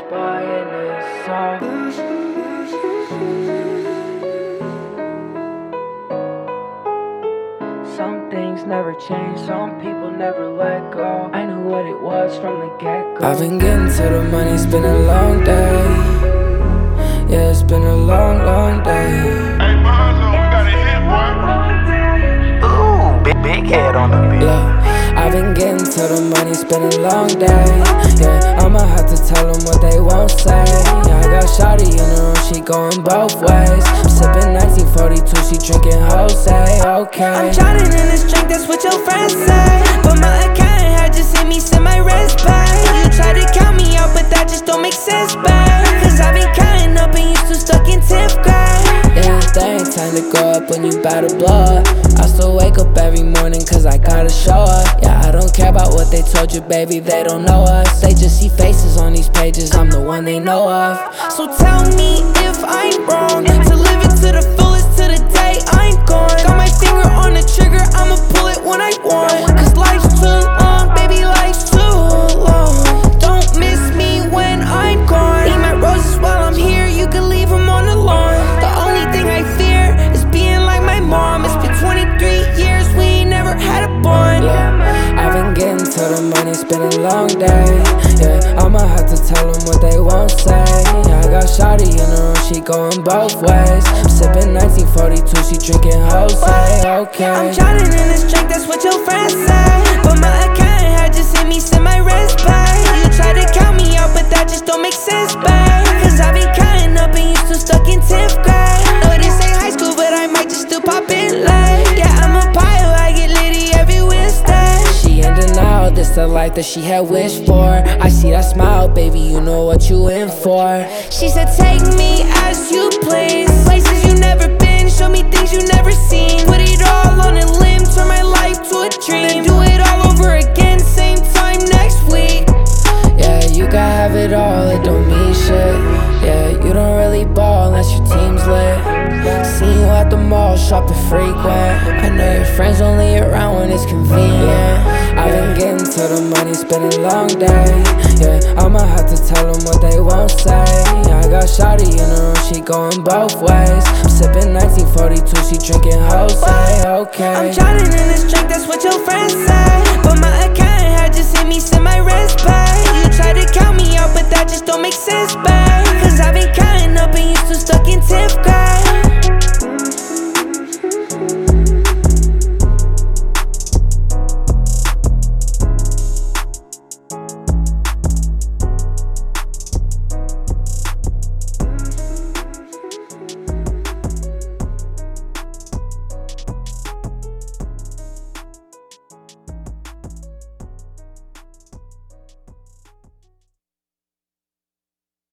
buying this song. Some things never change, some people never let go. I knew what it was from the get-go. I've been getting to the money, it's been a long day. Yeah, it's been a long, long day. Hey, Bonzo, we got a hit, boy. Ooh, big head on the beat. Look, I've been getting to the money, it's been a long day. Yeah, I'ma have to tell them what they won't say. Yeah, I got shawty in the room, she going both ways. I'm sipping 1942, she drinking Jose, okay. I'm drowning in this drink, that's what your friends say. But my account had just sent me send my rest back. You try to count me out, but that just don't make sense, babe. Cause I've been counting up and you still stuck in 10th grade. Yeah, there ain't time to grow up when you bout to blow up. I still wake up every morning cause I gotta show up. Yeah, I don't care about what they told you, baby, they don't know us. They just see faces on these pages, I'm the one they know of. So tell me if I'm wrong to live it to the fullest to the day I'm gone. Got my finger on the trigger, I'ma pull it when I want. Cause life's too long, baby, life's too long. Don't miss me when I'm gone. Eat my roses while I'm here, you can leave them on the lawn. The only thing I fear is being like my mom. It's been 23 years, we ain't never had a bond. I've been getting to the money, it's been a long day. Yeah, I'ma have to tell them what they won't say. Yeah, I got shawty in the room, she going both ways. I'm sipping 1942, she drinking Jose, okay. I'm drowning in this drink, that's what your friends say. But my account had just sent me send my rest back. You try to count me out, but that just don't make sense, babe. Cause I've been counting up and you still stuck in 10th grade. No, this ain't high school, but I might just still pop in late. Yeah, I'm a pilot, I get litty every Wednesday. She in denial, this the life that she had wished for. I see that smile, baby, you know what you in for. She said take me as you please. Places you never been, show me things you never seen. Put it all on a limb, turn my life to a dream. Then do it all over again, same time next week. Yeah, you can have it all, it don't mean shit. Yeah, you don't really ball unless your team's lit. Seen you at the mall, shopping frequent. I know your friends only around when it's convenient. I've been getting to the money, it's been a long day. Yeah, I'ma have to tell them what they won't say. Yeah, I got shawty in the room, she going both ways. I'm sipping 1942, she drinking Jose, okay. I'm drowning in this drink, that's what your friends say. But my account had just sent me send my rest back. You try to count me out, but that just don't make sense, babe. Cause I've been counting up and you still stuck in 10th grade.